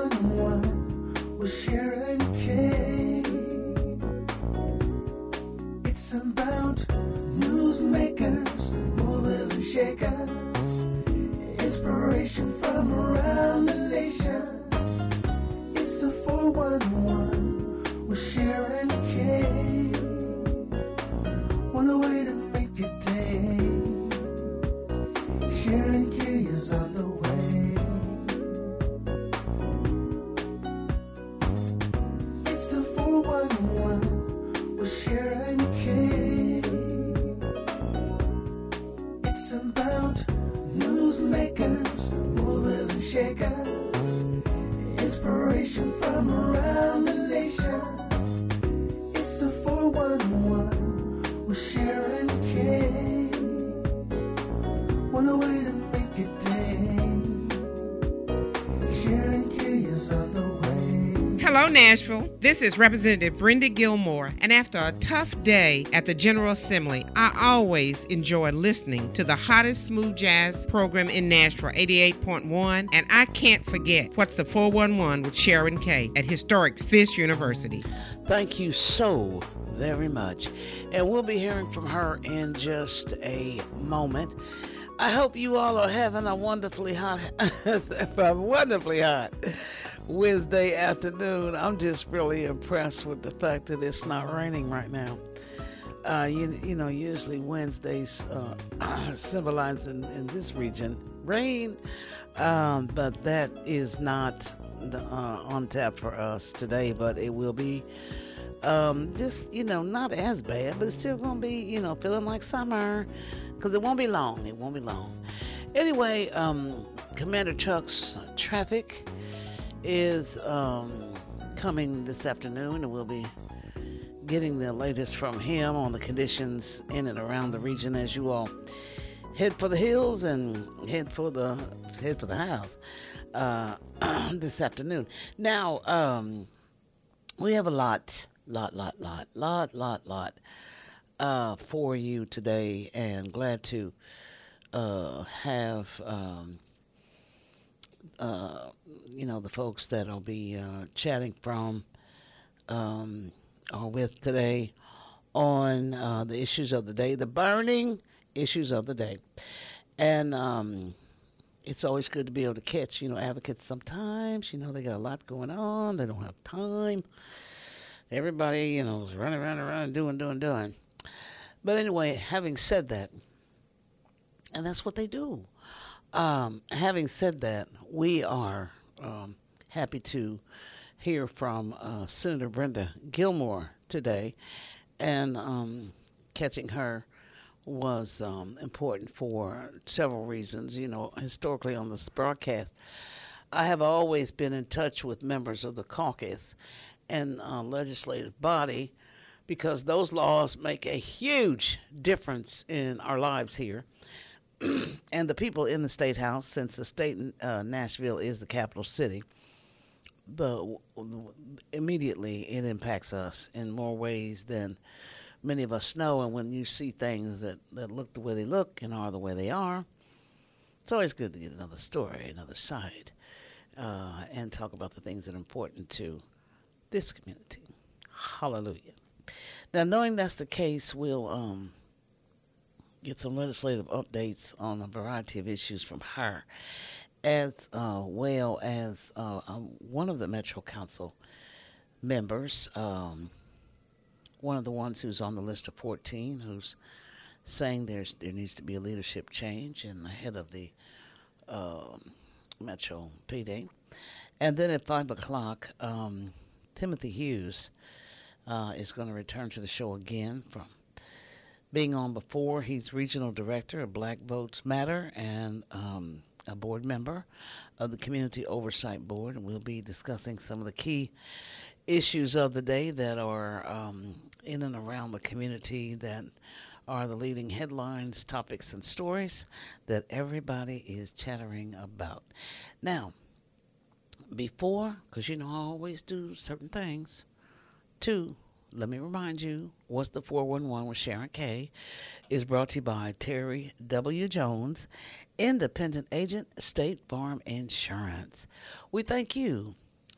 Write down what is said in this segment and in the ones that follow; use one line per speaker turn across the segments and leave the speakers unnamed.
411 with Sharon K. It's about newsmakers, movers and shakers, inspiration from around the nation. It's the 411 with Sharon K. One way to make your day. Sharon K is on the way. It's the 411 with Sharon K. It's about newsmakers, movers and shakers, inspiration from around the nation. It's the 411 with Sharon K. One way to make your day. Sharon K is on the way.
Hello, Nashville. This is Representative Brenda Gilmore, and after a tough day at the General Assembly, I always enjoy listening to the hottest smooth jazz program in Nashville, 88.1, and I can't forget What's the 411 with Sharon K. at historic Fisk University.
Thank you so very much. And we'll be hearing from her in just a moment. I hope you all are having a wonderfully hot Wednesday afternoon. I'm just really impressed with the fact that it's not raining right now. You know, usually Wednesdays symbolize in this region rain, but that is not on tap for us today, but it will be just, you know, not as bad, but it's still going to be, you know, feeling like summer, because it won't be long. It won't be long. Anyway, Commander Chuck's traffic is coming this afternoon, and we'll be getting the latest from him on the conditions in and around the region as you all head for the hills and head for the house this afternoon. Now, we have a lot for you today, and glad to have you know, the folks that'll be chatting from or with today on the issues of the day, the burning issues of the day. And it's always good to be able to catch, you know, advocates sometimes. You know, they got a lot going on. They don't have time. Everybody, you know, is running around, doing. But anyway, having said that, and that's what they do. Having said that, we are happy to hear from Senator Brenda Gilmore today, and catching her was important for several reasons. You know, historically on this broadcast, I have always been in touch with members of the caucus and legislative body, because those laws make a huge difference in our lives here. And the people in the State House, since the state Nashville is the capital city, immediately it impacts us in more ways than many of us know. And when you see things that look the way they look and are the way they are, it's always good to get another story, another side, and talk about the things that are important to this community. Hallelujah. Now, knowing that's the case, we'll get some legislative updates on a variety of issues from her, as well as one of the Metro Council members, one of the ones who's on the list of 14, who's saying there needs to be a leadership change in the head of the Metro PD. And then at 5 o'clock, Timothy Hughes is going to return to the show again from being on before. He's regional director of Black Votes Matter and a board member of the Community Oversight Board, and we'll be discussing some of the key issues of the day that are in and around the community, that are the leading headlines, topics, and stories that everybody is chattering about. Now, before, because you know I always do certain things, too, let me remind you, What's the 411 with Sharon K. is brought to you by Terry W. Jones, independent agent, State Farm Insurance. We thank you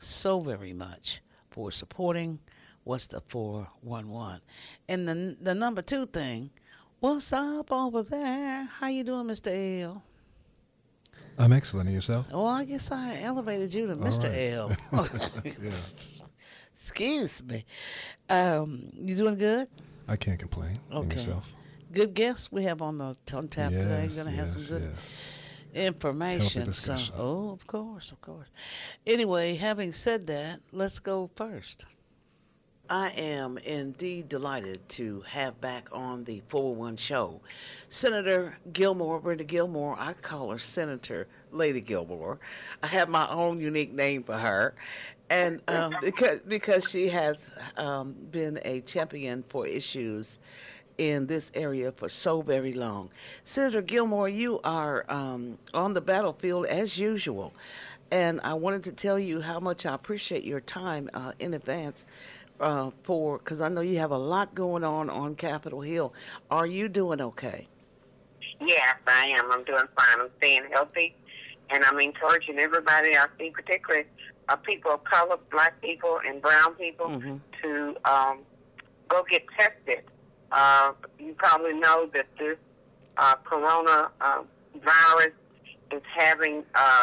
so very much for supporting What's the 411. And the number two thing, what's up over there? How you doing, Mr. L?
I'm excellent. And yourself?
Oh, I guess I elevated you to Mr. L.
Yeah.
Excuse me. You doing good?
I can't complain.
Okay.
And yourself?
Good guests we have on the tap today. You're going to have some good information.
Healthy discussion.
Of course. Anyway, having said that, let's go first. I am indeed delighted to have back on the 401 show Senator Gilmore, Brenda Gilmore. I call her Senator Lady Gilmore. I have my own unique name for her, and because she has been a champion for issues in this area for so very long. Senator Gilmore, you are on the battlefield as usual, and I wanted to tell you how much I appreciate your time in advance. Because I know you have a lot going on Capitol Hill. Are you doing okay?
Yes, I am. I'm doing fine. I'm staying healthy, and I'm encouraging everybody I see, particularly people of color, black people and brown people, to go get tested. You probably know that this corona virus is having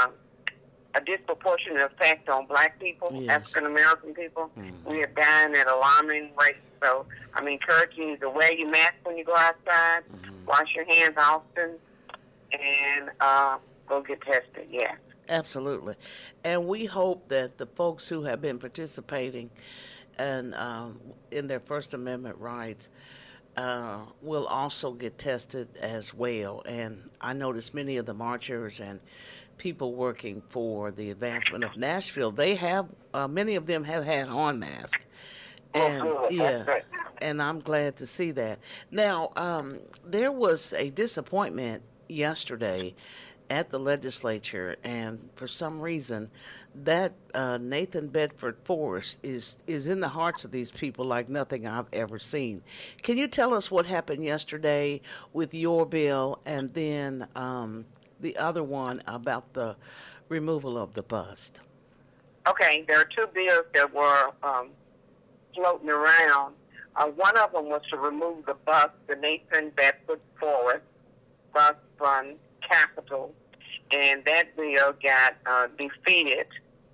a disproportionate effect on black people, African American people. We are dying at alarming rates. So I'm encouraging you to wear your mask when you go outside, wash your hands often, and go get tested. Yeah.
Absolutely. And we hope that the folks who have been participating and in their First Amendment rights will also get tested as well. And I noticed many of the marchers and people working for the advancement of Nashville, they have many of them have had on masks, and and I'm glad to see that. Now, there was a disappointment yesterday at the legislature, and for some reason, that Nathan Bedford Forrest is in the hearts of these people like nothing I've ever seen. Can you tell us what happened yesterday with your bill, and then the other one about the removal of the bust?
Okay, there are two bills that were floating around. One of them was to remove the bust, the Nathan Bedford Forrest bust from Capitol, and that bill got defeated.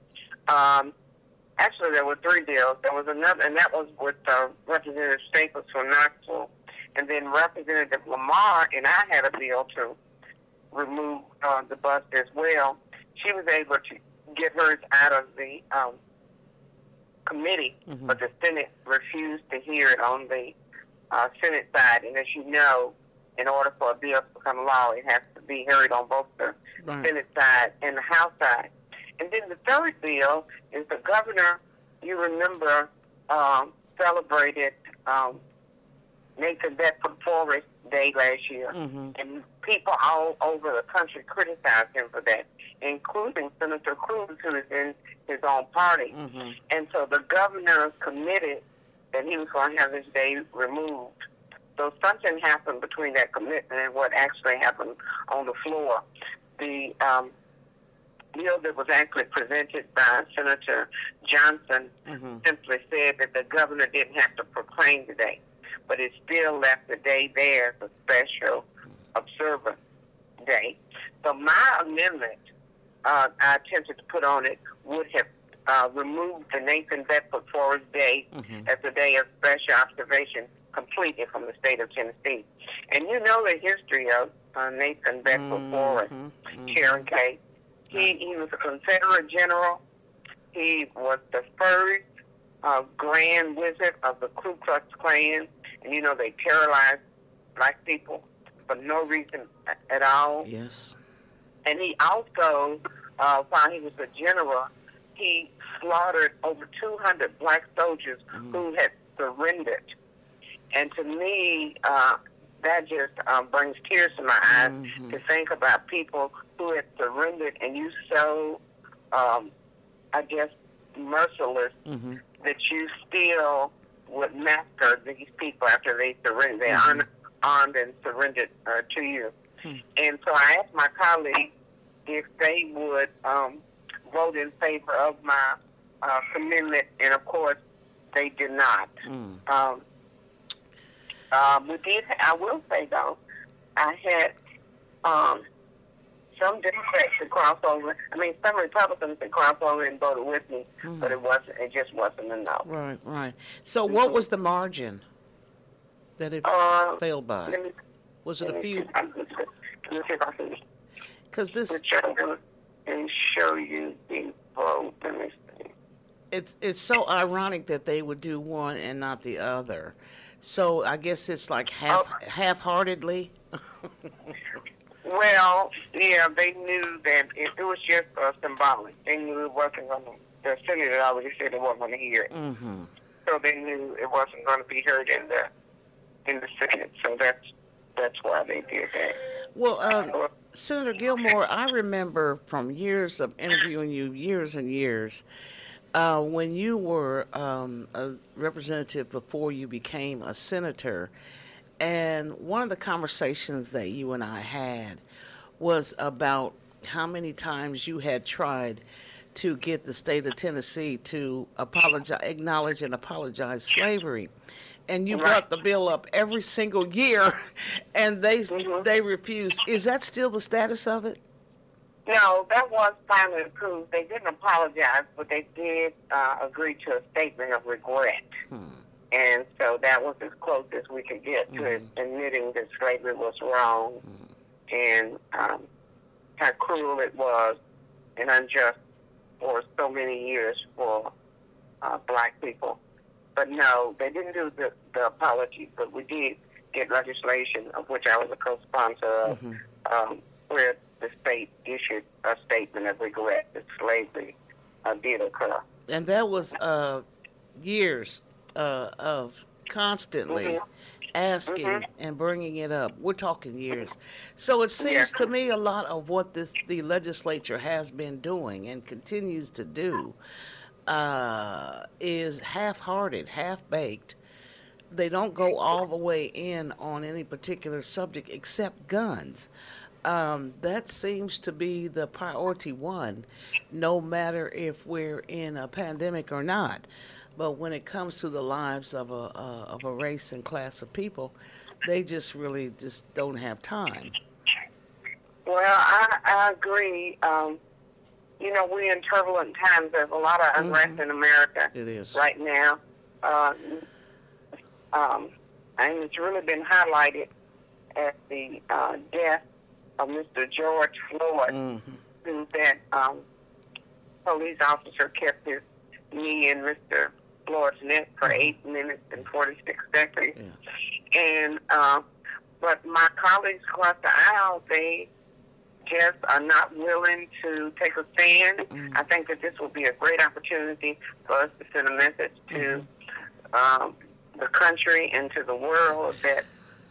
Actually, there were three bills. There was another, and that was with Representative Staples from Knoxville, and then Representative Lamar and I had a bill to remove the bust as well. She was able to get hers out of the committee, but the Senate refused to hear it on the Senate side. And as you know, in order for a bill to become law, it has to be heard on both the Senate side and the House side. And then the third bill is the governor, you remember, celebrated Nathan Bedford Forrest Day last year, and people all over the country criticized him for that, including Senator Cruz, who is in his own party. And so the governor committed that he was going to have this day removed. So something happened between that commitment and what actually happened on the floor. The bill that was actually presented by Senator Johnson simply said that the governor didn't have to proclaim the day, but it still left the day there as a special observance day. So my amendment I attempted to put on it would have removed the Nathan Bedford Forrest Day as a day of special observation completely from the state of Tennessee. And you know the history of Nathan Bedford Forrest, Sharon K. He was a Confederate general. He was the first Grand Wizard of the Ku Klux Klan. And, you know, they terrorized black people for no reason at all.
Yes.
And he also, while he was a general, he slaughtered over 200 black soldiers who had surrendered. And to me, that just brings tears to my eyes to think about people who had surrendered, and you so, I guess, merciless that you still would massacre these people after they surrendered. They armed and surrendered to you. And so I asked my colleagues if they would vote in favor of my commitment, and of course, they did not. We did. I will say though, I had some Democrats that crossed over. I mean, some Republicans that crossed over and voted with me, but it wasn't. It just wasn't enough.
Right, right. So, what was the margin that it failed by? Was it a few?
Let me see if I can.
Because this,
and show you the vote. Let me see.
it's so ironic that they would do one and not the other. So I guess it's like half-heartedly.
Well, yeah, they knew that it was just symbolic. They knew it wasn't going to. The senator already said they weren't going to hear it, so they knew it wasn't going to be heard in the Senate. So that's why they did that.
Well, Senator Gilmore, I remember from years of interviewing you, years and years, when you were a representative before you became a senator, and one of the conversations that you and I had was about how many times you had tried to get the state of Tennessee to acknowledge and apologize slavery. And you brought the bill up every single year, and they refused. Is that still the status of it?
No, that was finally approved. They didn't apologize, but they did agree to a statement of regret. And so that was as close as we could get to admitting that slavery was wrong and how cruel it was and unjust for so many years for black people. But no, they didn't do the apology, but we did get legislation, of which I was a co-sponsor of, where the state issued a statement of regret that slavery did occur.
And that was years of constantly asking and bringing it up. We're talking years. So it seems to me a lot of what the legislature has been doing and continues to do is half-hearted, half-baked. They don't go all the way in on any particular subject except guns. That seems to be the priority one, no matter if we're in a pandemic or not. But when it comes to the lives of a race and class of people, they just really just don't have time.
Well, I agree. You know, we're in turbulent times. There's a lot of unrest in America right now. And it's really been highlighted at the death of Mr. George Floyd, who that police officer kept his knee in Mr. Floyd's neck for 8 minutes and 46 seconds. And but my colleagues across the aisle, they just are not willing to take a stand. I think that this will be a great opportunity for us to send a message to the country and to the world that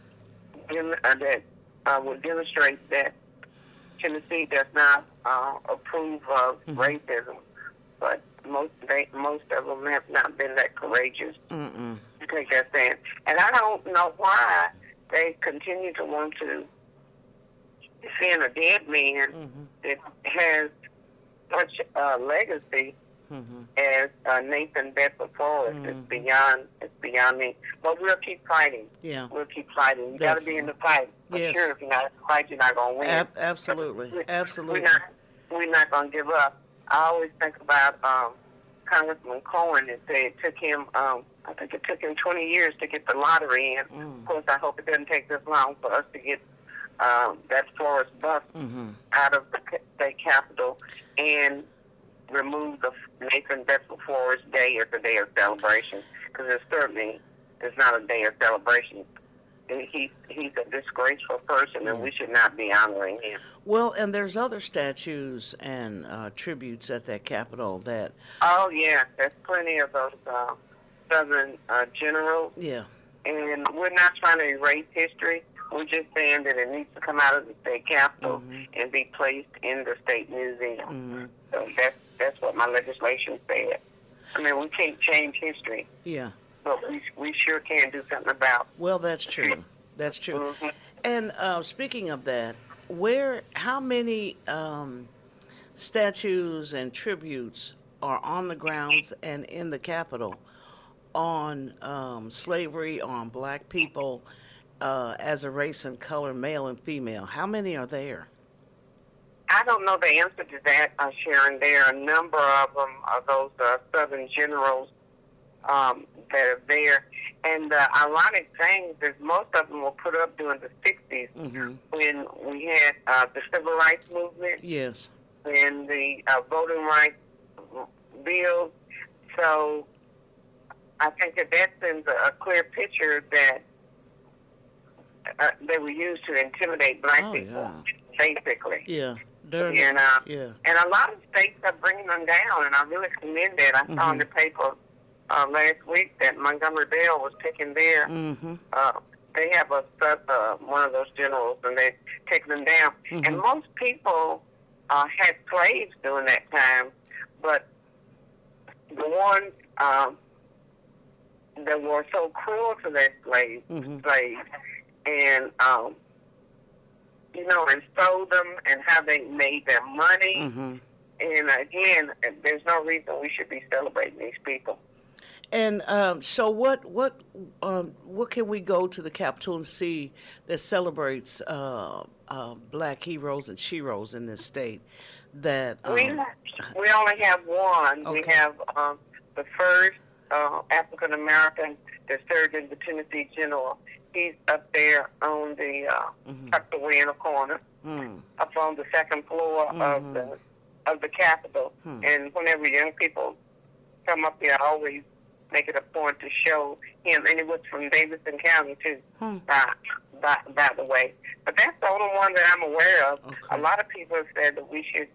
would demonstrate that Tennessee does not approve of racism, but most of them have not been that courageous to take that stand. And I don't know why they continue to want to defend a dead man that has such a legacy as Nathan Bedford Forrest. It's beyond me. But we'll keep fighting. We'll keep fighting. You got to be in the fight. For sure, if you're not in the fight, you're not going to win.
Absolutely.
We're not going to give up. I always think about Congressman Cohen and say it took him, I think it took him 20 years to get the lottery in. Of course, I hope it doesn't take this long for us to get that Forrest bus out of the state capitol and remove the Nathan Bedford Forrest Day as a day of celebration, because it certainly is not a day of celebration. He's a disgraceful person, and we should not be honoring him.
Well, and there's other statues and tributes at that Capitol that...
Oh, yeah. There's plenty of those Southern generals.
Yeah.
And we're not trying to erase history. We're just saying that it needs to come out of the state capitol and be placed in the state museum. So that's what my legislation said. I mean, we can't change history.
Yeah.
But we sure can do something about.
Well, that's true. That's true. And speaking of that, how many statues and tributes are on the grounds and in the Capitol on slavery, on black people as a race and color, male and female. How many are there?
I don't know the answer to that, Sharon. There are a number of them, those Southern generals that are there. And the ironic thing is most of them were put up during the 60s when we had the Civil Rights Movement.
Yes.
And the voting rights bill. So I think that sends a clear picture that they were used to intimidate black people, basically.
Yeah.
And a lot of states are bringing them down, and I really commend that. I saw in the paper last week that Montgomery Bell was taking their. They have one of those generals, and they take them down. And most people had slaves during that time, but the ones that were so cruel to their slaves, and and sold them, and how they made their money. And again, there's no reason we should be celebrating these people.
And so, what can we go to the Capitol and see that celebrates black heroes and sheroes in this state? That
we only have one.
Okay.
We have the first African American that served in the Tennessee General. He's up there on the tucked away in a corner, up on the second floor of the Capitol. And whenever young people come up here, I always make it a point to show him. And it was from Davidson County too, by the way. But that's the only one that I'm aware of.
Okay.
A lot of people have said that we should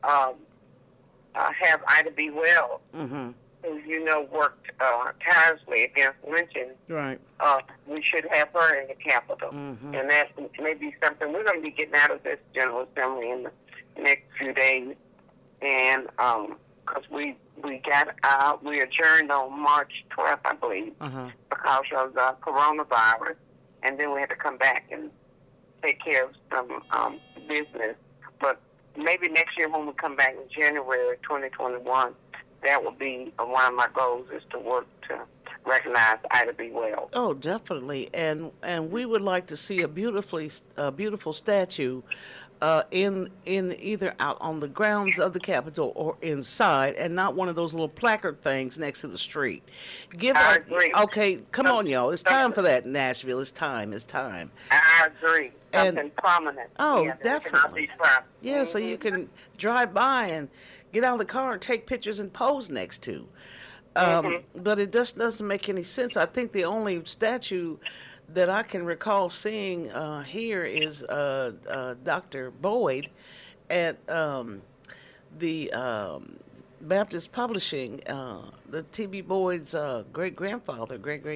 have Ida B. Wells, who worked tirelessly against lynching.
Right.
We should have her in the Capitol, and that may be something we're going to be getting out of this General Assembly in the next few days, and because we adjourned on March 12th, I believe, because of the coronavirus, and then we had to come back and take care of some business. But maybe next year when we come back in January 2021, that will be one of my goals, is to work to recognize Ida B. Wells.
Oh, definitely, and we would like to see a beautiful statue in either out on the grounds of the Capitol or inside, and not one of those little placard things next to the street.
I agree.
Okay, come on, y'all. It's time for that in Nashville. It's time.
I agree. Something prominent.
Oh, definitely. Yeah, so you can drive by and get out of the car and take pictures and pose next to. But it just doesn't make any sense. I think the only statue that I can recall seeing here is Dr. Boyd at the Baptist Publishing, the T.B. Boyd's great-grandfather,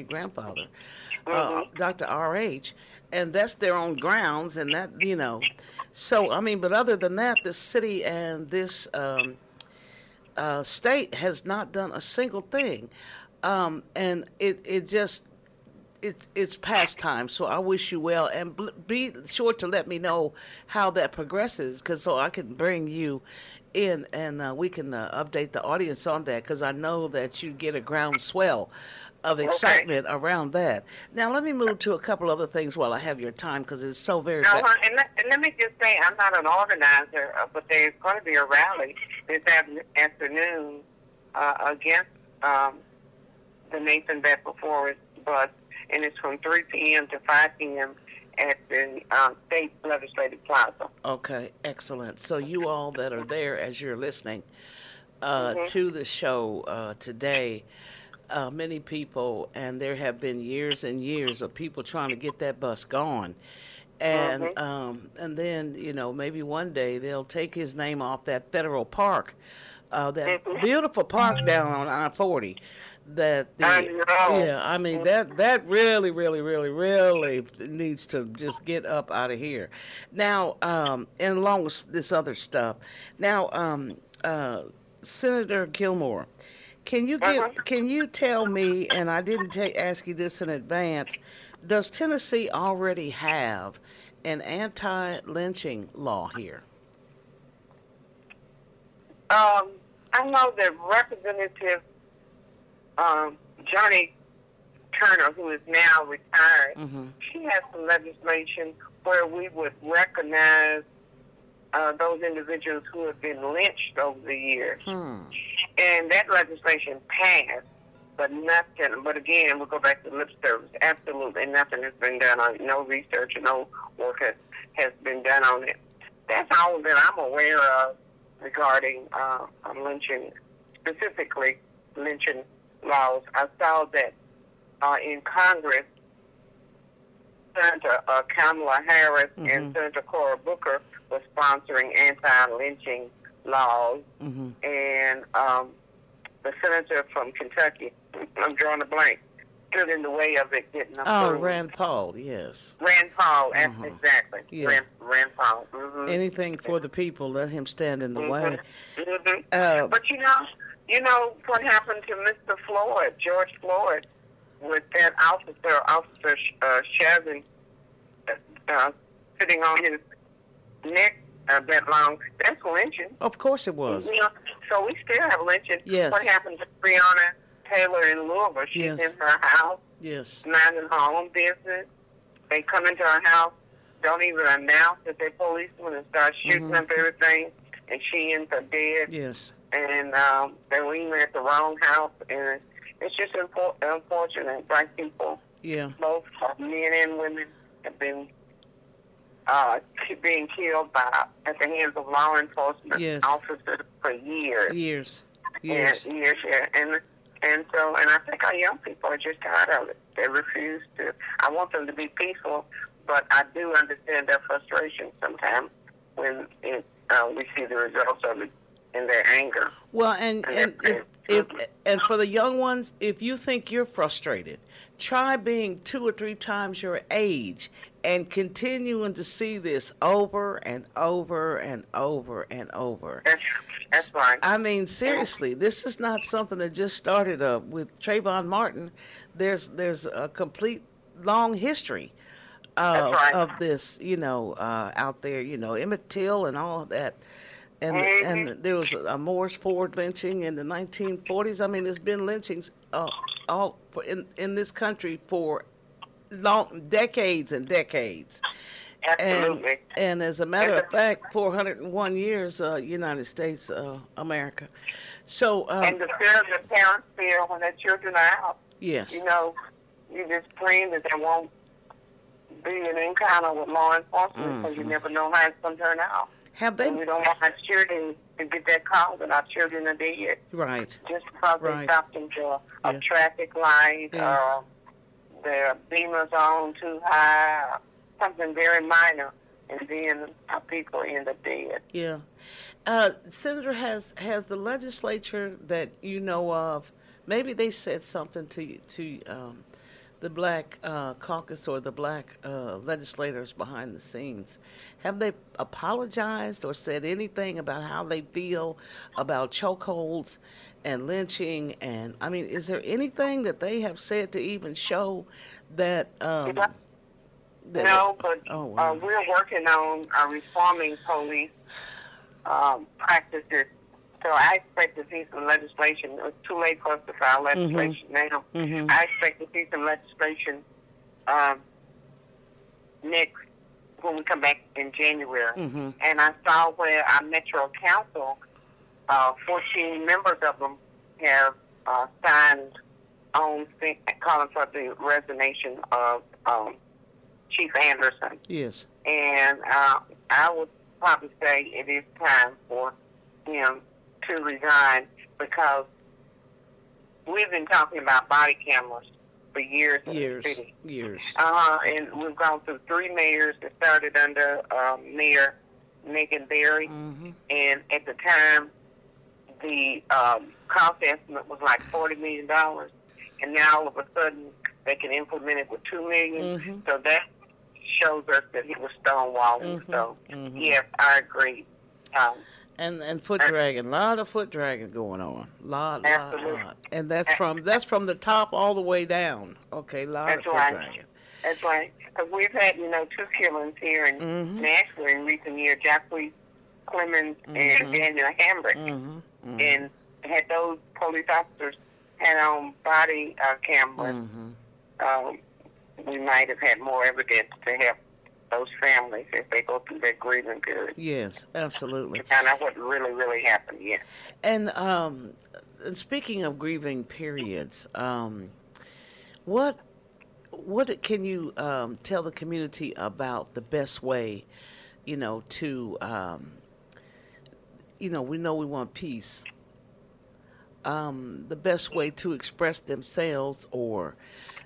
Dr. R.H., and that's their own grounds, and that, So, but other than that, this city and this state has not done a single thing. And it's past time, so I wish you well, and be sure to let me know how that progresses, so I can bring you in, and we can update the audience on that, because I know that you get a groundswell of excitement around that. Now, let me move to a couple other things while I have your time, because it's so very...
and let me just say, I'm not an organizer, but there's going to be a rally this afternoon against the Nathan Bedford Forrest bus, and it's from 3 p.m. to 5 p.m. at the State Legislative Plaza.
Okay, excellent. So you all that are there as you're listening to the show today, many people, and there have been years and years of people trying to get that bus gone. And then, maybe one day they'll take his name off that federal park, that beautiful park down on I-40. That really, really, really, really needs to just get up out of here. Now, and along with this other stuff. Now, Senator Gilmore, can you tell me? And I didn't ask you this in advance. Does Tennessee already have an anti-lynching law here?
I know that Representative Johnny Turner, who is now retired, she has some legislation where we would recognize those individuals who have been lynched over the years. And that legislation passed, but nothing. But again, we'll go back to lip service. Absolutely nothing has been done on it. No research and no work has been done on it. That's all that I'm aware of regarding lynching, specifically lynching laws. I saw that in Congress, Senator Kamala Harris and Senator Cory Booker were sponsoring anti-lynching laws, and the senator from Kentucky, I'm drawing a blank, stood in the way of it getting approved.
Oh, Rand Paul, yes.
Rand Paul, exactly.
Yeah.
Rand Paul.
Anything for the people, let him stand in the way.
But you know what happened to Mr. Floyd, George Floyd, with that Officer Chauvin, sitting on his neck that long. That's lynching.
Of course it was.
You know, so we still have lynching.
Yes.
What happened to Breonna Taylor in Louisville? She's in her house, minding her own business. They come into her house, don't even announce that they're policemen, and start shooting up everything, and she ends up dead.
Yes.
And they were even at the wrong house, and it's just unfortunate. Black people, both men and women, have been being killed at the hands of law enforcement officers for years. And I think our young people are just tired of it. They refuse to. I want them to be peaceful, but I do understand their frustration sometimes when we see the results of it in their anger.
Well, and for the young ones, if you think you're frustrated, try being 2 or 3 times your age and continuing to see this over and over and over and over.
That's right.
I mean, seriously, this is not something that just started with Trayvon Martin. There's a complete long history of this, out there, Emmett Till and all of that. And there was a Morris Ford lynching in the 1940s. I mean, there's been lynchings in this country for decades and decades.
Absolutely.
And as a matter of fact, 401 years, United States, America. So
and the fear the parents feel when their children are out.
Yes.
You just praying that there won't be an encounter with law enforcement because you never know how it's going to turn out.
Have they?
And we don't want our children to get that call that our children are dead.
Right.
Just because they stopped into a traffic light, their beamers on too high, something very minor, and then our people end up dead.
Yeah. Senator, has the legislature that you know of, maybe they said something to the Black caucus or the Black legislators behind the scenes, have they apologized or said anything about how they feel about chokeholds and lynching? And I mean, is there anything that they have said to even show that?
No, but we're working on reforming police practices. So I expect to see some legislation. It's too late for us to file legislation now. I expect to see some legislation next when we come back in January. And I saw where our Metro Council, 14 members of them have signed on calling for the resignation of Chief Anderson.
Yes.
And I would probably say it is time for him to resign because we've been talking about body cameras for years in the city. And we've gone through 3 mayors that started under Mayor Megan Berry. And at the time, the cost estimate was like $40 million. And now all of a sudden, they can implement it with $2 million. So that shows us that he was stonewalling. So, yes, I agree.
And foot dragging, a lot of foot dragging going on, lot. And that's from the top all the way down. Okay, lot of foot dragging.
That's right. Because we've had 2 killings here in Nashville in recent years, Jacquees Clemens and Daniel Hambrick. And had those police officers had on body cameras, we might have had more evidence to help those families as they go through their grieving period.
Yes, absolutely.
To find out what really, really happened, yeah.
And speaking of grieving periods, what can you tell the community about the best way, to, we know we want peace. The best way to express themselves or,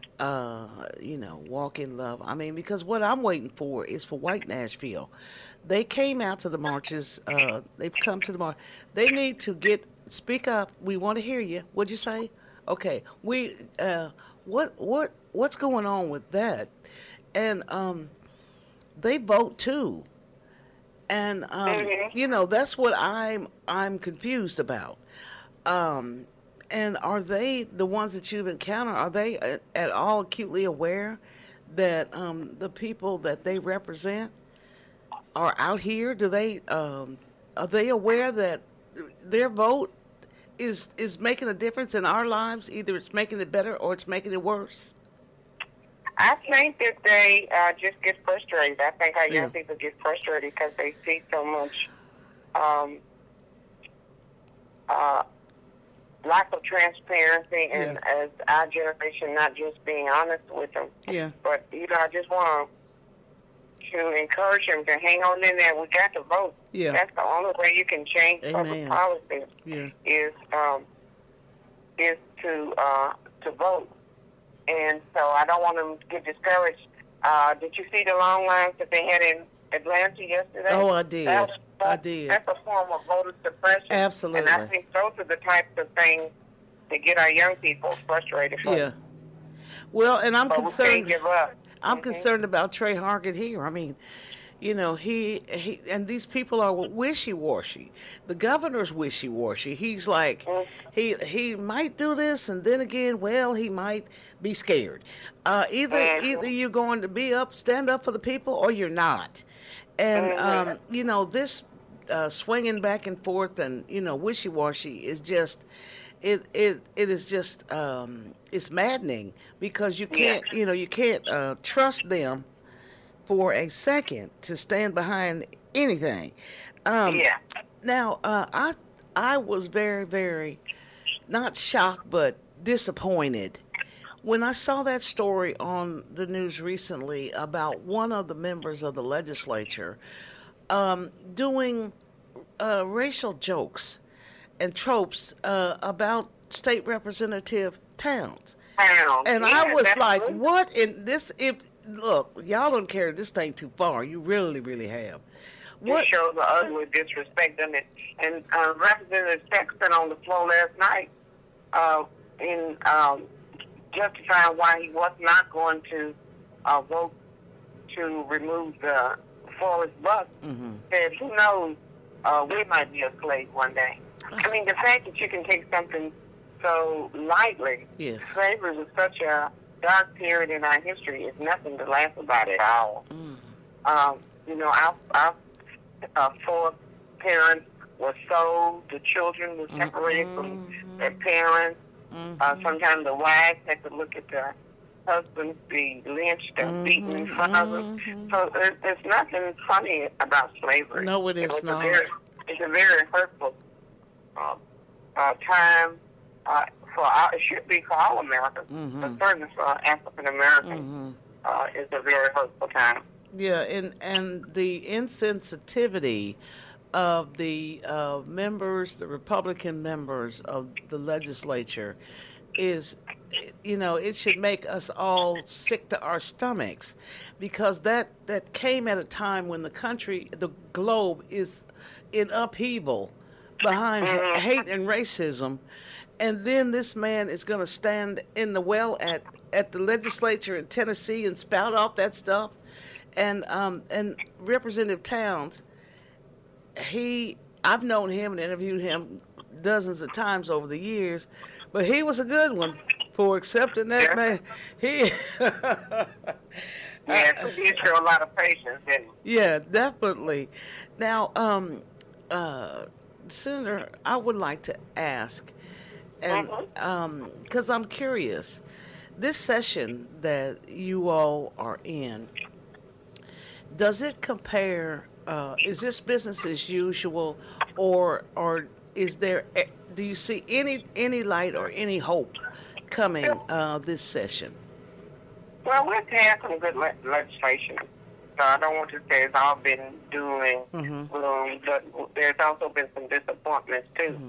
walk in love. I mean, because what I'm waiting for is for White Nashville. They came out to the marches. They've come to the march. They need to speak up. We want to hear you. What'd you say? Okay. What's going on with that? And they vote too. And that's what I'm confused about. And are they the ones that you've encountered? Are they at all acutely aware that the people that they represent are out here? Do they are they aware that their vote is making a difference in our lives? Either it's making it better or it's making it worse.
I think that they just get frustrated. I think our young people get frustrated because they see so much lack of transparency and as our generation not just being honest with them.
Yeah.
But, I just want to encourage them to hang on in there. We got to vote.
Yeah.
That's the only way you can change public policy is to vote. And so I don't want them to get discouraged. Did you see the long lines that they had in Atlanta yesterday?
Oh, I did. I did.
That's a form of voter suppression.
Absolutely.
And I think those are the types of things that get our young people frustrated.
Yeah. Well, and I'm concerned.
We can't give up.
I'm concerned about Trey Hargett here. I mean, he and these people are wishy-washy. The governor's wishy-washy. He's like, he might do this, and then again, well, he might be scared. Either you're going to stand up for the people, or you're not. And this swinging back and forth and wishy-washy is just it is just it's maddening because you can't you can't trust them for a second to stand behind anything. Now I was very, very not shocked but disappointed when I saw that story on the news recently about one of the members of the legislature doing racial jokes and tropes about State Representative Towns. And I was like, what in this? Look, y'all don't carry this thing too far. You really, really have.
What shows the ugly disrespect in it. And Representative Sexton on the floor last night in justifying why he was not going to vote to remove the Forrest Bus, said, who knows, we might be a slave one day. I mean, the fact that you can take something so lightly, slavery was such a dark period in our history, is nothing to laugh about at all. Our four parents were sold, the children were separated from their parents. Sometimes the wives had to look at their husbands be lynched or beaten in front of them. So there's nothing funny about slavery.
No, it is not.
It's a very hurtful time it should be for all Americans, but certainly for African Americans, it's a very hurtful time.
Yeah, and the insensitivity of the members, the Republican members of the legislature, is, it should make us all sick to our stomachs, because that came at a time when the globe is in upheaval behind hate and racism. And then this man is going to stand in the well at the legislature in Tennessee and spout off that stuff. And Representative Towns, I've known him and interviewed him dozens of times over the years, but he was a good one for accepting that man. He
show a lot of patience, didn't he?
Yeah, definitely. Now, Senator, I would like to ask, and because I'm curious, this session that you all are in, does it compare? Is this business as usual, or is there? Do you see any light or any hope coming this session?
Well, we've had some good legislation, so I don't want to say it's all been doing gloom, but there's also been some disappointments too.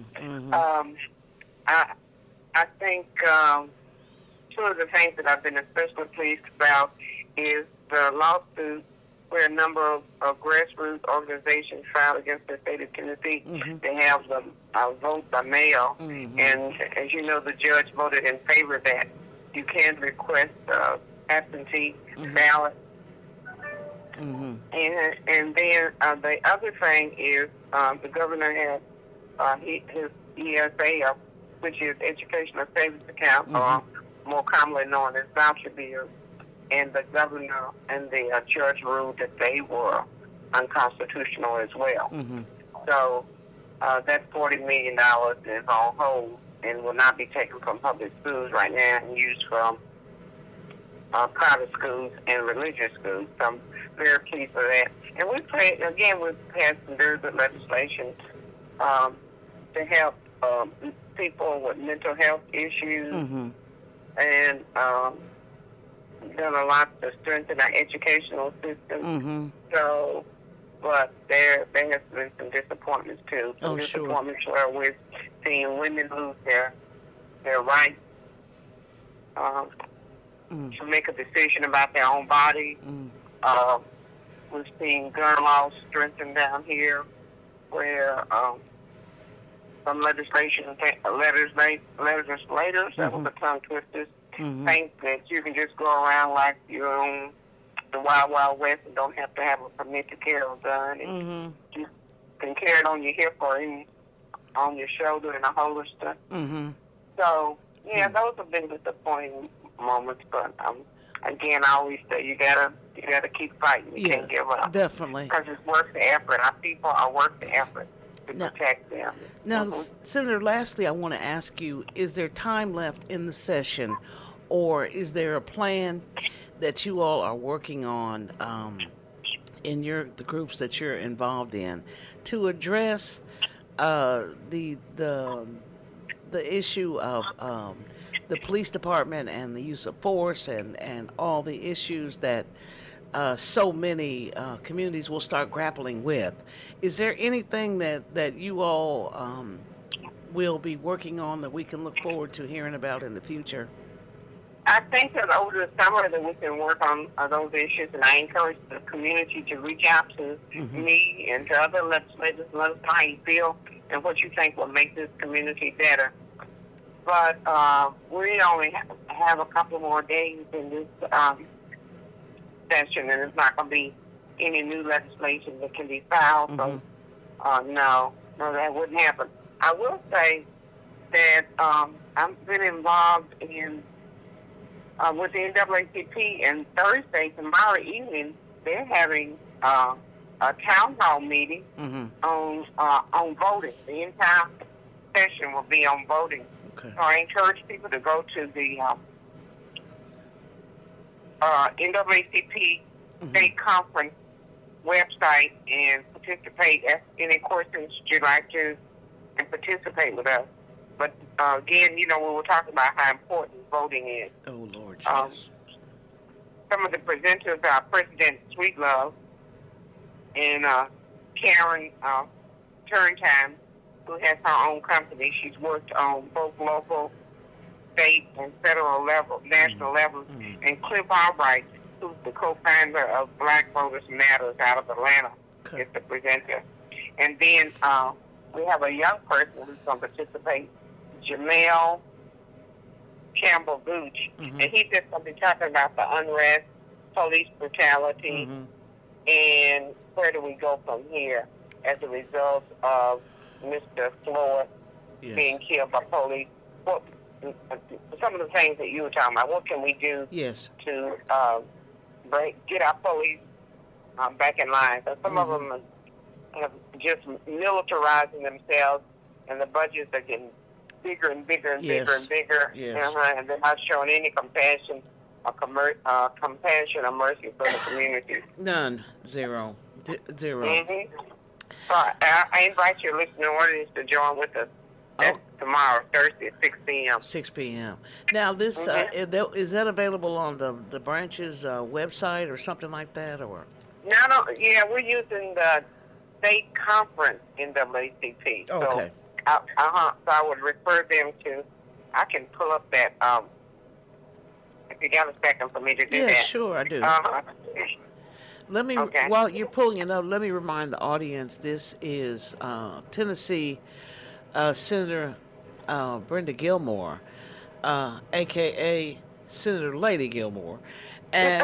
I think two of the things that I've been especially pleased about is the lawsuit where a number of grassroots organizations filed against the state of Tennessee. They have the vote by mail, and as you know, the judge voted in favor of that. You can request absentee ballot. And then the other thing is the governor has his ESA, which is Educational Savings Account, or more commonly known as voucher bills. And the governor and the judge ruled that they were unconstitutional as well. So that $40 million is on hold and will not be taken from public schools right now and used from private schools and religious schools. So I'm very pleased with that. And we've had some very good legislation to help people with mental health issues and done a lot to strengthen our educational system. So, but there has been some disappointments too. Some disappointments where we're seeing women lose their right to make a decision about their own body. We're seeing gun laws strengthened down here, where some legislators, that was a tongue twister, think that you can just go around like you're on the Wild Wild West and don't have to have a permit to carry a gun. And you can carry it on your hip or on your shoulder in a holster. So, yeah, those have been disappointing moments. But again, I always say you gotta keep fighting. You can't give up.
Definitely.
Because it's worth the effort. Our people are worth the effort to protect them.
Now, Senator, lastly, I want to ask you, is there time left in the session, or is there a plan that you all are working on in the groups that you're involved in to address the issue of the police department and the use of force and all the issues that so many communities will start grappling with? Is there anything that you all will be working on that we can look forward to hearing about in the future?
I think that over the summer that we can work on those issues, and I encourage the community to reach out to me and to other legislators and let us know how you feel and what you think will make this community better. But we only have a couple more days in this session, and there's not going to be any new legislation that can be filed. So, no, that wouldn't happen. I will say that I've been involved in with the NAACP, and Thursday, tomorrow evening, they're having a town hall meeting on voting. The entire session will be on voting. So I encourage people to go to the NAACP State Conference website and participate. Ask any questions you'd like to and participate with us. But again, we were talking about how important voting is.
Oh, Lord, yes.
Some of the presenters are President Sweetlove and Karen Turntime, who has her own company. She's worked on both local, state, and federal level, national levels. And Cliff Albright, who's the co-founder of Black Voters Matters out of Atlanta, is the presenter. And then we have a young person who's going to participate, Jamel Campbell Gooch, and he's just going to be talking about the unrest, police brutality, and where do we go from here as a result of Mr. Floyd being killed by police. What, some of the things that you were talking about, what can we do to get our police back in line? So some of them have just militarizing themselves, and the budgets are getting bigger and bigger and bigger and bigger, and they're not showing any compassion or compassion or mercy for the community.
None. Zero. Zero.
Mm-hmm. So I invite your listening audience to join with us tomorrow, Thursday at 6 p.m.
6 p.m. Now, this is that available on the branch's website or something like that, or?
No, we're using the state conference NAACP.
Okay.
So, so I would refer them to. I can pull up that. If you got a second for me to do that.
Yeah, sure, I do. Let me, while you're pulling it up, let me remind the audience this is Tennessee Senator Brenda Gilmore, a.k.a. Senator Lady Gilmore. And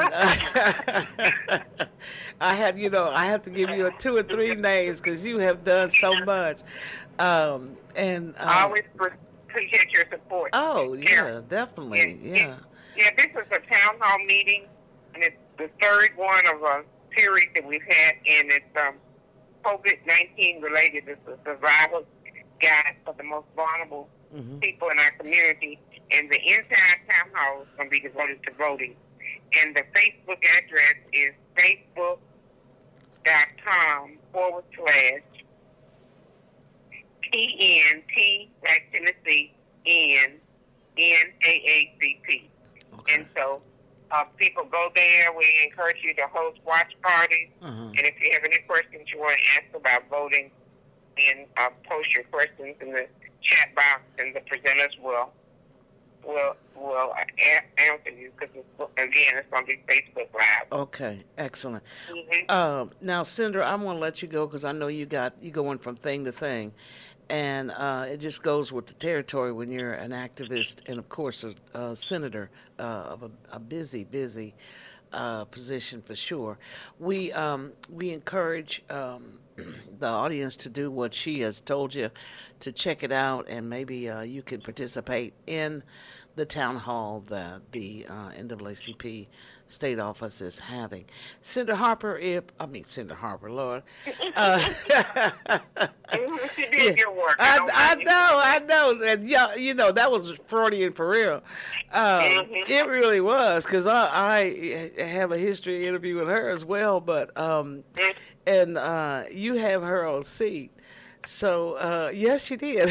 I have to give you 2 or 3 names because you have done so much. I
always appreciate your support.
Oh, yeah, definitely, yeah.
Yeah, this is a town hall meeting, and it's the third one of a series that we've had, and it's COVID-19 related. It's a survival guide for the most vulnerable people in our community, and the entire town hall is going to be devoted to voting. And the Facebook address is facebook.com/TNT, like Tennessee, NAACP. Okay. And so people go there. We encourage you to host watch parties. And if you have any questions you want to ask about voting, then post your questions in the chat box, and the presenters will answer you, because it's going to be Facebook Live.
Okay, excellent. Now, Senator, I'm going to let you go because I know you going from thing to thing, and it just goes with the territory when you're an activist and, of course, a senator of a busy position for sure. We encourage the audience to do what she has told you, to check it out, and maybe you can participate in the town hall that the NAACP state office is having. Senator Harper, Lord.
She did your work.
I know. And that was Freudian for real. It really was, because I have a history interview with her as well, but and you have her on seat. So, yes, she did.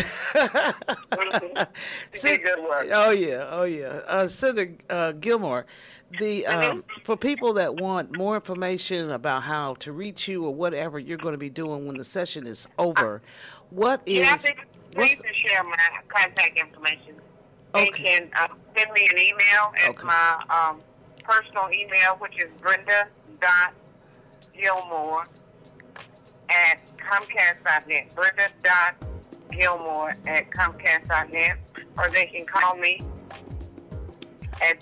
She did good work.
Oh, yeah. Senator Gilmore, for people that want more information about how to reach you or whatever you're going to be doing when the session is over, what is...
I think please to share my contact information. They can send me an email at my personal email, which is Brenda.Gilmore@Comcast.net. Brenda.Gilmore@Comcast.net. Or they can call me at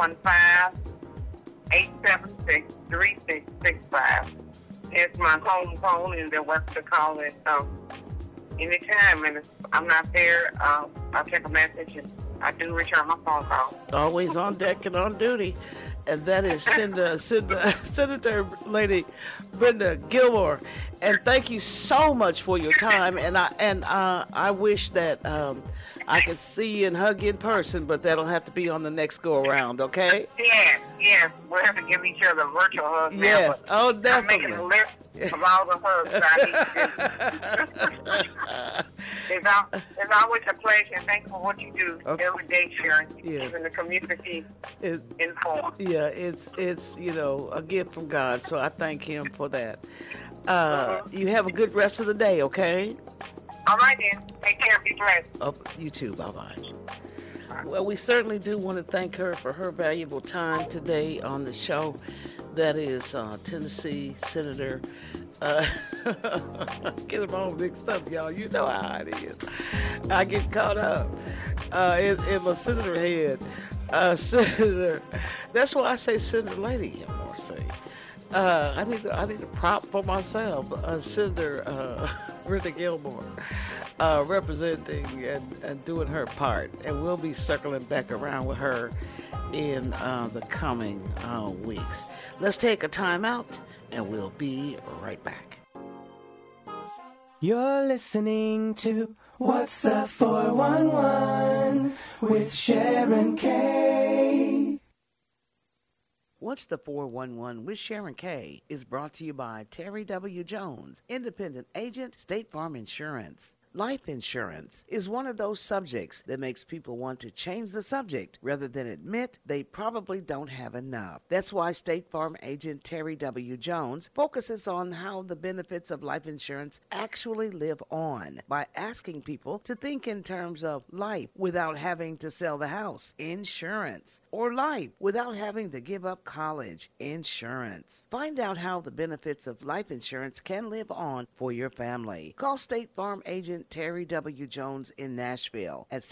615-876-3665. It's my home phone, and they're welcome to call it anytime. And if I'm not there, I'll take a message, and I do return my phone call.
Always on deck and on duty. And that is Senator Lady Brenda Gilmore. And thank you so much for your time. And I wish that I could see you and hug you in person, but that'll have to be on the next go around, okay?
Yes. We'll have to give each other a virtual hug now.
Yes, definitely.
I'm making a list of all the hugs I need to do. It's always a pleasure, and thanks for what you do every day, Sharon, keeping the community informed.
Yeah, it's a gift from God, so I thank him for that. You have a good rest of the day, okay?
All right, then. Take care. Be blessed.
Oh, you too. Bye-bye. Well, we certainly do want to thank her for her valuable time today on the show. That is Tennessee Senator. Get them all mixed up, y'all. You know how it is. I get caught up in my senator head. Senator. That's why I say Senator Lady Gilmore. I need a prop for myself. Senator Brenda Gilmore representing and doing her part. And we'll be circling back around with her in the coming weeks. Let's take a time out, and we'll be right back.
You're listening to What's the 411 with Sharon K.
What's the 411 with Sharon K is brought to you by Terry W. Jones, independent agent, State Farm Insurance. Life insurance is one of those subjects that makes people want to change the subject rather than admit they probably don't have enough. That's why State Farm agent Terry W. Jones focuses on how the benefits of life insurance actually live on by asking people to think in terms of life without having to sell the house, insurance, or life without having to give up college, insurance. Find out how the benefits of life insurance can live on for your family. Call State Farm agent Terry W. Jones in Nashville at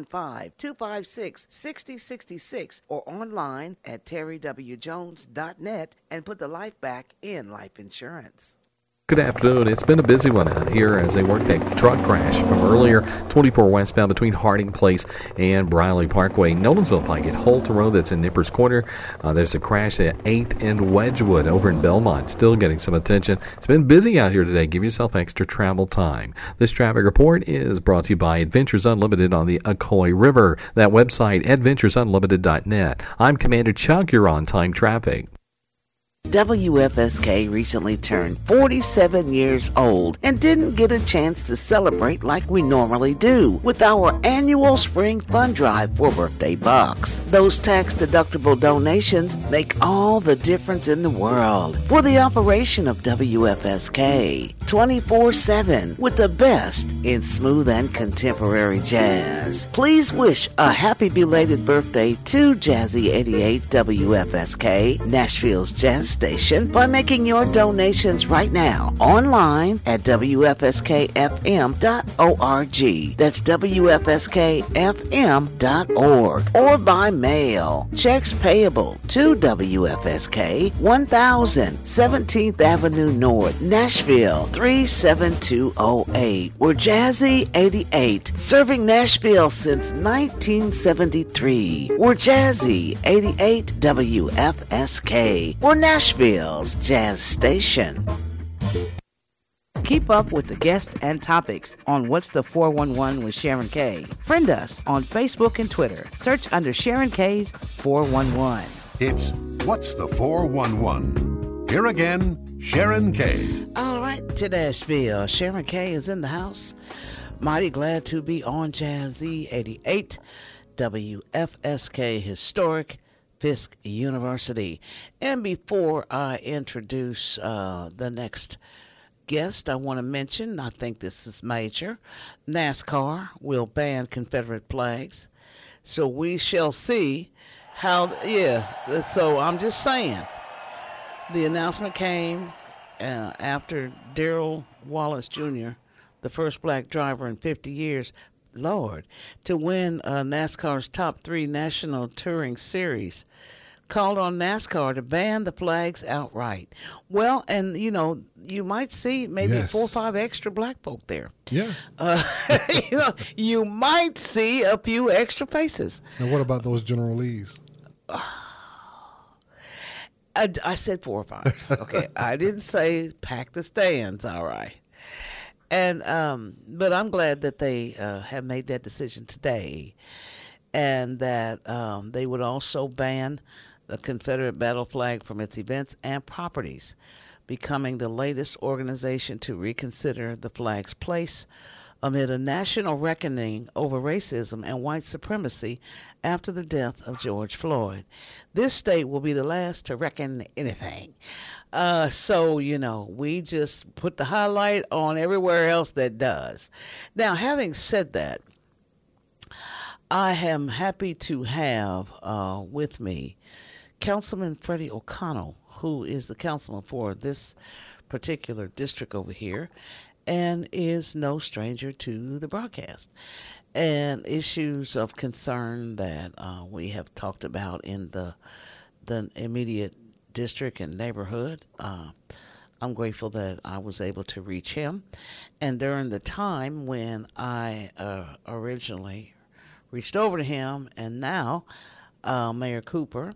615-256-6066 or online at terrywjones.net and put the life back in life insurance.
Good afternoon. It's been a busy one out here as they work that truck crash from earlier, 24 westbound between Harding Place and Briley Parkway. Nolensville Pike at Holt Road, that's in Nippers Corner. There's a crash at 8th and Wedgwood over in Belmont, still getting some attention. It's been busy out here today. Give yourself extra travel time. This traffic report is brought to you by Adventures Unlimited on the Ocoee River. That website, adventuresunlimited.net. I'm Commander Chuck. You're on time traffic.
WFSK recently turned 47 years old and didn't get a chance to celebrate like we normally do with our annual spring fund drive for birthday bucks. Those tax-deductible donations make all the difference in the world for the operation of WFSK 24/7 with the best in smooth and contemporary jazz. Please wish a happy belated birthday to Jazzy 88 WFSK, Nashville's jazz station, by making your donations right now online at WFSKFM.org. That's WFSKFM.org. Or by mail. Checks payable to WFSK 1000 17th Avenue North, Nashville 37208. We're Jazzy 88, serving Nashville since 1973. We're Jazzy 88 WFSK. We're Nashville's jazz station. Keep up with the guests and topics on What's the 411 with Sharon K. Friend us on Facebook and Twitter. Search under Sharon K's 411.
It's What's the 411? Here again, Sharon K.
All right, to Nashville. Sharon K is in the house. Mighty glad to be on Jazzy 88, WFSK Historic Fisk University. And before I introduce the next guest, I want to mention, I think this is major, NASCAR will ban Confederate flags. So we shall see how, so I'm just saying. The announcement came after Darrell Wallace Jr., the first black driver in 50 years, Lord, to win NASCAR's top 3 National Touring Series, called on NASCAR to ban the flags outright. Well, and, you know, you might see maybe 4 or 5 extra black folk there.
Yeah.
You might see a few extra faces.
And what about those General Lees?
I said 4 or 5. Okay, I didn't say pack the stands. All right. And but I'm glad that they have made that decision today, and that they would also ban the Confederate battle flag from its events and properties, becoming the latest organization to reconsider the flag's place amid a national reckoning over racism and white supremacy after the death of George Floyd. This state will be the last to reckon anything. So, you know, we just put the highlight on everywhere else that does. Now, having said that, I am happy to have with me Councilman Freddie O'Connell, who is the councilman for this particular district over here, and is no stranger to the broadcast and issues of concern that we have talked about in the immediate district and neighborhood. I'm grateful that I was able to reach him. And during the time when I originally reached over to him, and now Mayor Cooper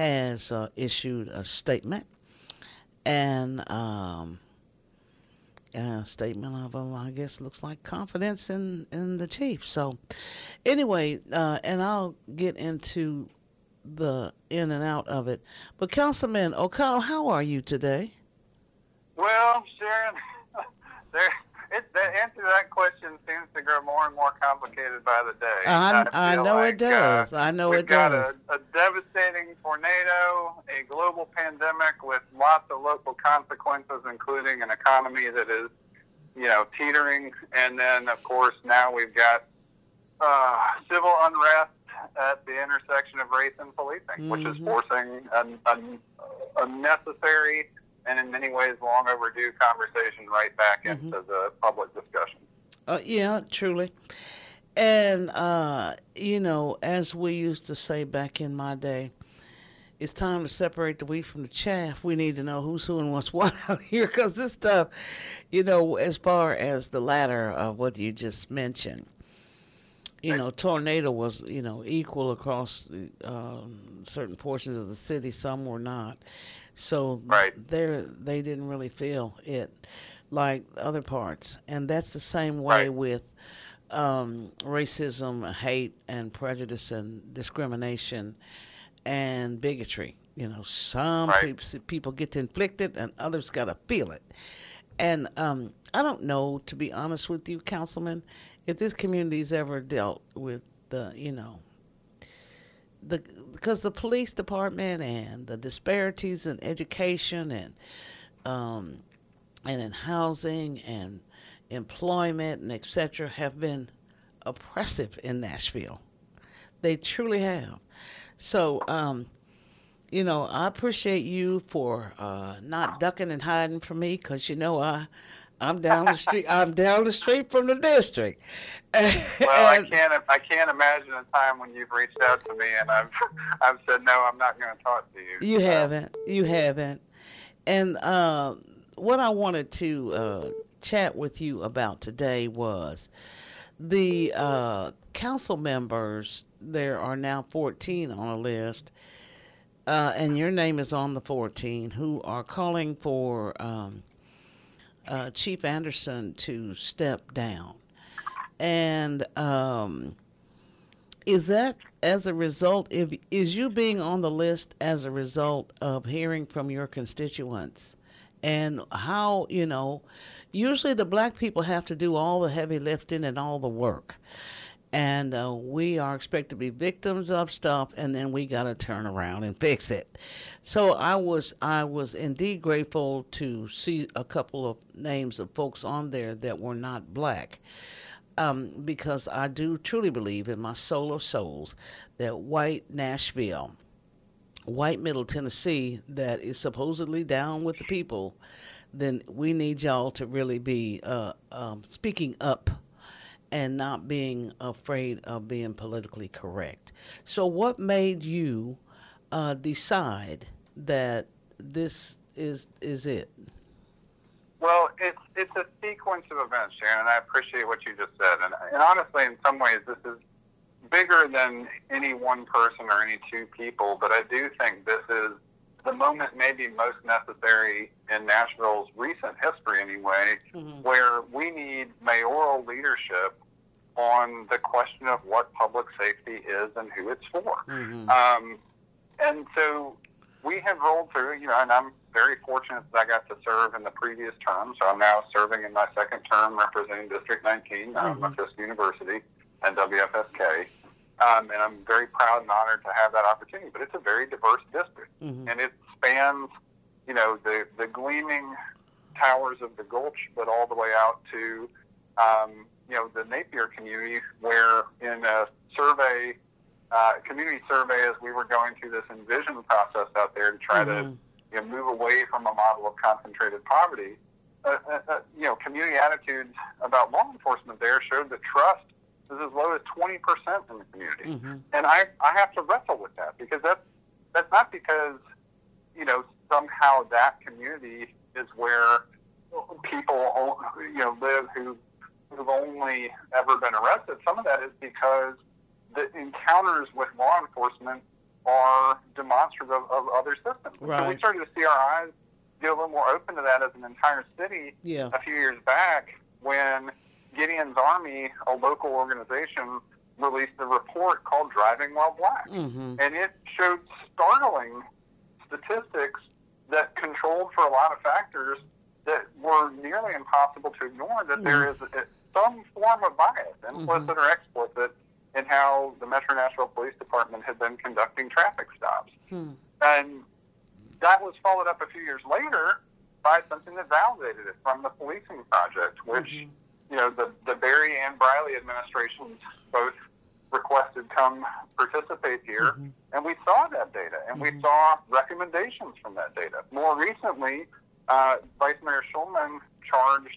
has issued a statement and statement of, I guess, looks like confidence in the chief. So, anyway, and I'll get into the in and out of it. But Councilman O'Connell, how are you today?
Well, Sharon, the answer to that question seems to grow more and more complicated by the day.
I know like, it does. I know it does.
We've got a devastating tornado, a global pandemic with lots of local consequences, including an economy that is, teetering. And then, of course, now we've got civil unrest at the intersection of race and policing, which is forcing a necessary and in many ways long overdue conversation right back into the public discussion.
Yeah, truly. And, as we used to say back in my day, it's time to separate the wheat from the chaff. We need to know who's who and what's what out here, because this stuff, as far as the latter of what you just mentioned, tornado was, equal across certain portions of the city. Some were not. So they didn't really feel it like other parts. And that's the same way with racism, hate, and prejudice and discrimination and bigotry. Some people get to inflict it and others got to feel it. And I don't know, to be honest with you, Councilman, if this community's ever dealt with because the police department and the disparities in education and in housing and employment and et cetera have been oppressive in Nashville. They truly have. So, I appreciate you for not ducking and hiding from me, because I'm down the street. I'm down the street from the district.
Well, I can't imagine a time when you've reached out to me and I've said no, I'm not going to talk to you.
You haven't. And what I wanted to chat with you about today was the council members. There are now 14 on a list, and your name is on the 14, who are calling for Chief Anderson to step down. And is that as a result, is you being on the list as a result of hearing from your constituents? And how, usually the black people have to do all the heavy lifting and all the work. And we are expected to be victims of stuff, and then we got to turn around and fix it. So I was indeed grateful to see a couple of names of folks on there that were not black, because I do truly believe in my soul of souls that white Nashville, white Middle Tennessee, that is supposedly down with the people, then we need y'all to really be speaking up and not being afraid of being politically correct. So what made you decide that this is it?
Well, it's a sequence of events, Sharon, and I appreciate what you just said. And honestly, in some ways, this is bigger than any one person or any two people, but I do think this is the moment maybe most necessary in Nashville's recent history anyway, where we need mayoral leadership on the question of what public safety is and who it's for. And so we have rolled through, and I'm very fortunate that I got to serve in the previous term, so I'm now serving in my second term representing District 19 at Fisk University and WFSK. And I'm very proud and honored to have that opportunity. But it's a very diverse district, and it spans, the gleaming towers of the Gulch, but all the way out to, the Napier community, where in a survey, community survey, as we were going through this Envision process out there to try to move away from a model of concentrated poverty, community attitudes about law enforcement there showed that trust is as low as 20% in the community. And I have to wrestle with that, because that's not because, somehow that community is where people, live who've only ever been arrested. Some of that is because the encounters with law enforcement are demonstrative of other systems. Right. So we started to see our eyes get a little more open to that as an entire city a few years back when Gideon's Army, a local organization, released a report called Driving While Black. And it showed startling statistics that controlled for a lot of factors that were nearly impossible to ignore, that there is some form of bias, implicit or explicit, in how the Metro Nashville Police Department had been conducting traffic stops. And that was followed up a few years later by something that validated it from the Policing Project, which you know, the Berry and Briley administrations both requested come participate here, and we saw that data, and we saw recommendations from that data. More recently, Vice Mayor Schulman charged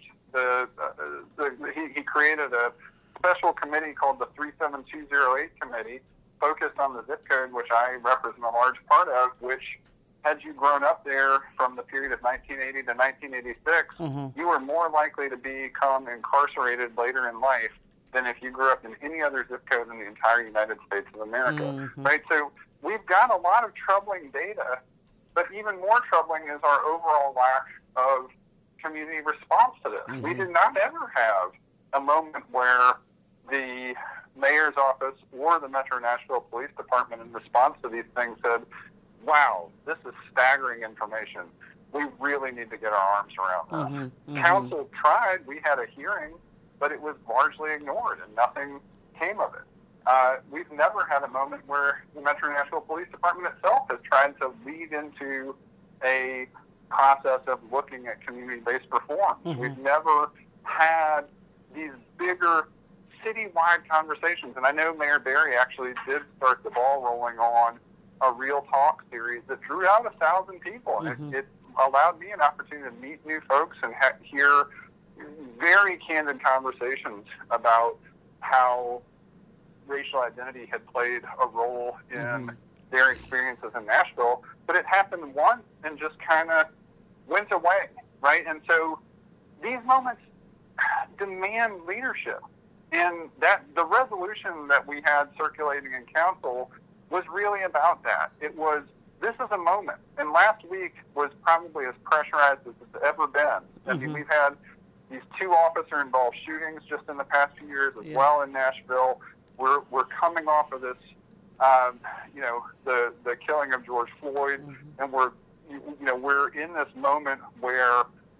he created a special committee called the 37208 Committee, focused on the zip code, which I represent a large part of, which, had you grown up there from the period of 1980 to 1986, you were more likely to become incarcerated later in life than if you grew up in any other zip code in the entire United States of America, right? So we've got a lot of troubling data, but even more troubling is our overall lack of community response to this. We did not ever have a moment where the mayor's office or the Metro Nashville Police Department, in response to these things, said, wow, this is staggering information. We really need to get our arms around this. Council tried. We had a hearing, but it was largely ignored, and nothing came of it. We've never had a moment where the Metro Nashville Police Department itself has tried to lead into a process of looking at community-based reforms. We've never had these bigger citywide conversations, and I know Mayor Berry actually did start the ball rolling on a Real Talk series that drew out 1,000 people, and it allowed me an opportunity to meet new folks and hear very candid conversations about how racial identity had played a role in their experiences in Nashville. But it happened once and just kind of went away, right? And so these moments demand leadership. And that the resolution that we had circulating in council was really about that. It was, this is a moment. And last week was probably as pressurized as it's ever been. I mean, we've had these 2 officer-involved shootings just in the past few years as well in Nashville. We're coming off of this, you know, the killing of George Floyd, and we're in this moment where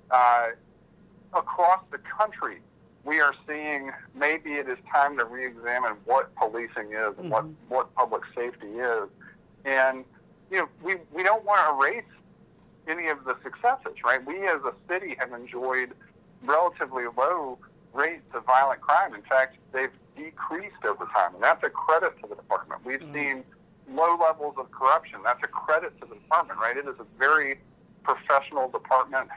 across the country we are seeing maybe it is time to re-examine what policing is and what public safety is. And, you know, we don't want to erase any of the successes, right? We as a city have enjoyed relatively low rates of violent crime. In fact, they've decreased over time, and that's a credit to the department. We've seen low levels of corruption. That's a credit to the department, right? It is a very professional department.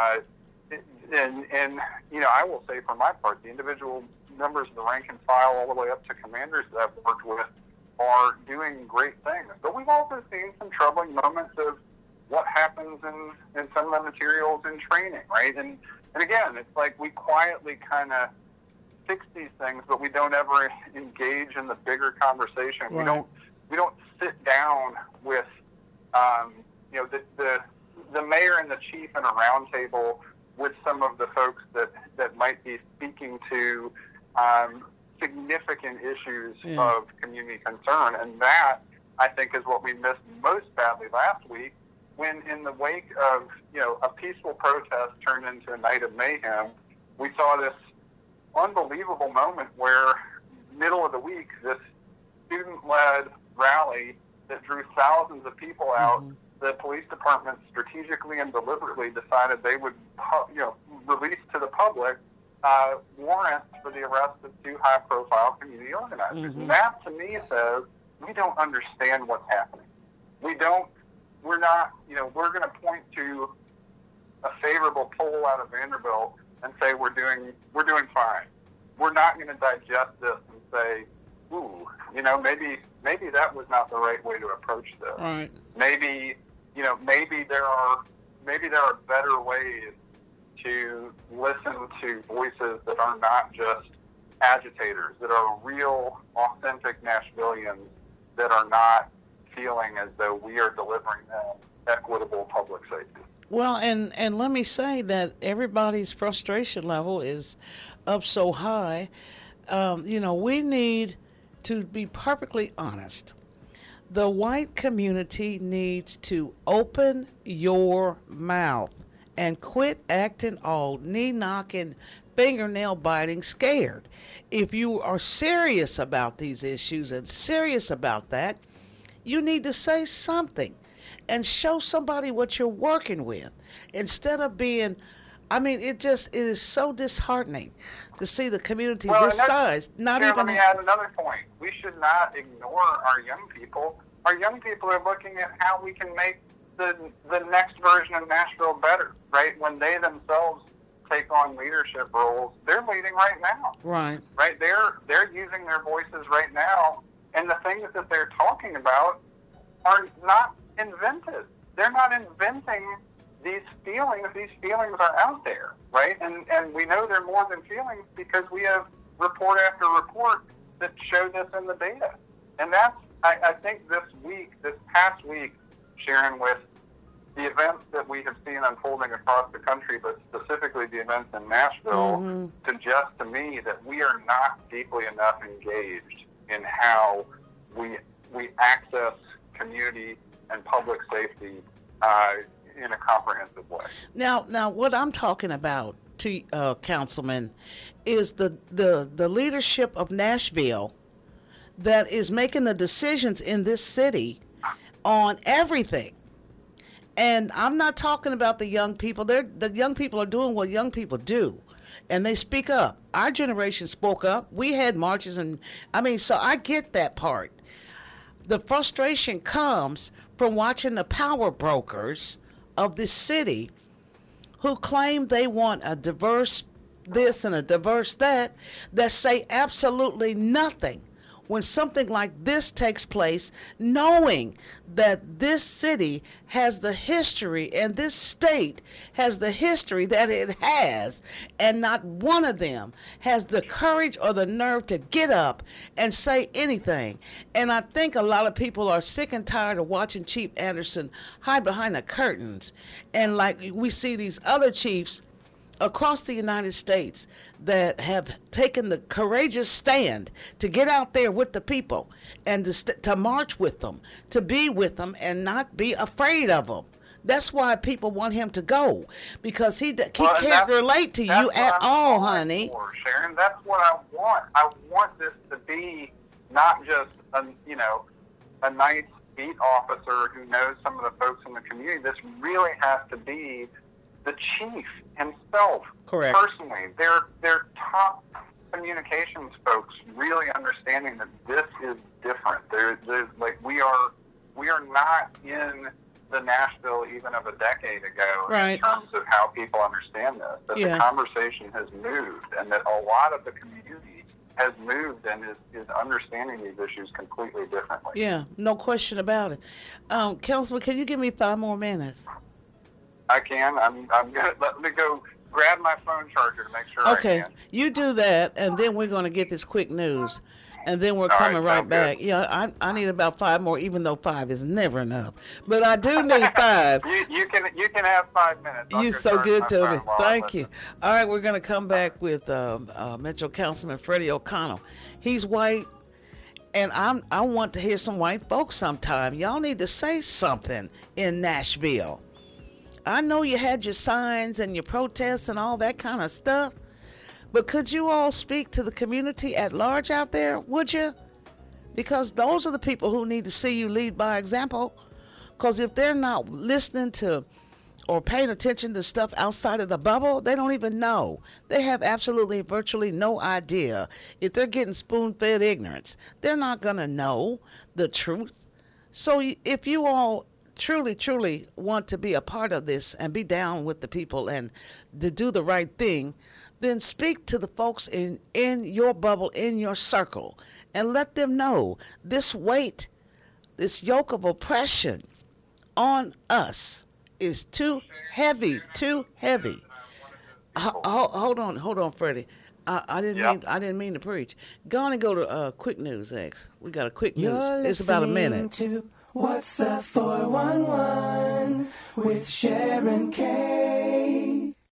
And you know, I will say for my part, the individual members of the rank and file all the way up to commanders that I've worked with are doing great things. But we've also seen some troubling moments of what happens in some of the materials in training, right? And again, it's like we quietly kind of fix these things, but we don't ever engage in the bigger conversation. Right. We don't sit down with you know, the mayor and the chief in a roundtable with some of the folks that might be speaking to significant issues of community concern. And that, I think, is what we missed most badly last week, when in the wake of, you know, a peaceful protest turned into a night of mayhem, we saw this unbelievable moment where, middle of the week, this student-led rally that drew thousands of people out, the police department strategically and deliberately decided they would, you know, release to the public warrants for the arrest of 2 high-profile community organizers. And that, to me, says we don't understand what's happening. We're not, you know, we're going to point to a favorable poll out of Vanderbilt and say we're doing fine. We're not going to digest this and say, ooh, you know, maybe that was not the right way to approach this.
Right.
Maybe, you know, maybe there are better ways to listen to voices that are not just agitators, that are real, authentic Nashvillians that are not feeling as though we are delivering them equitable public safety.
Well, and let me say that everybody's frustration level is up so high. We need to be perfectly honest. The white community needs to open your mouth and quit acting all knee-knocking, fingernail-biting scared. If you are serious about these issues and serious about that, you need to say something and show somebody what you're working with instead of being, it is so disheartening to see the community this size not even.
Let me add another point. We should not ignore our young people. Our young people are looking at how we can make the next version of Nashville better, right? When they themselves take on leadership roles, they're leading right now.
Right.
Right? They're using their voices right now, and the things that they're talking about are not invented. They're not inventing these feelings. These feelings are out there, right? And we know they're more than feelings because we have report after report that show this in the data. And that's, I think this past week, Sharon, with the events that we have seen unfolding across the country, but specifically the events in Nashville, suggest to me that we are not deeply enough engaged in how we access community and public safety in a comprehensive way.
Now, what I'm talking about, to Councilman, is the leadership of Nashville that is making the decisions in this city on everything. And I'm not talking about the young people. The young people are doing what young people do, and they speak up. Our generation spoke up. We had marches, so I get that part. The frustration comes from watching the power brokers of this city who claim they want a diverse this and a diverse that say absolutely nothing when something like this takes place, knowing that this city has the history and this state has the history that it has, and not one of them has the courage or the nerve to get up and say anything. And I think a lot of people are sick and tired of watching Chief Anderson hide behind the curtains, and like we see these other chiefs across the United States that have taken the courageous stand to get out there with the people and to march with them, to be with them and not be afraid of them. That's why people want him to go, because he can't relate to you at all, honey.
Sharon, that's what I want. I want this to be not just a nice beat officer who knows some of the folks in the community. This really has to be the chief himself.
Correct.
Personally, they're top communications folks really understanding that this is different. There's like we are not in the Nashville even of a decade ago,
right,
in terms of how people understand this. That the conversation has moved, and that a lot of the community has moved and is understanding these issues completely differently.
Yeah, no question about it. Councilman, can you give me 5 more minutes?
I can. I'm gonna let me go grab my phone charger to make sure I can.
Okay, you do that, and then we're going to get this quick news, and then we're coming right back. Good. Yeah, I need about 5 more, even though 5 is never enough. But I do need 5.
You can have 5 minutes.
You're so good to me. Thank you. All right, we're going to come back with Metro Councilman Freddie O'Connell. He's white, and I want to hear some white folks sometime. Y'all need to say something in Nashville. I know you had your signs and your protests and all that kind of stuff, but could you all speak to the community at large out there, would you? Because those are the people who need to see you lead by example. Because if they're not listening to or paying attention to stuff outside of the bubble, they don't even know. They have absolutely, virtually no idea. If they're getting spoon-fed ignorance, they're not going to know the truth. So if you all truly want to be a part of this and be down with the people and to do the right thing, then speak to the folks in your bubble, in your circle, and let them know this weight, this yoke of oppression on us is too heavy. Hold on, Freddie. I didn't mean to preach. Go on and go to quick news, X. We got a quick news. It's about a minute.
What's the 411 with Sharon K?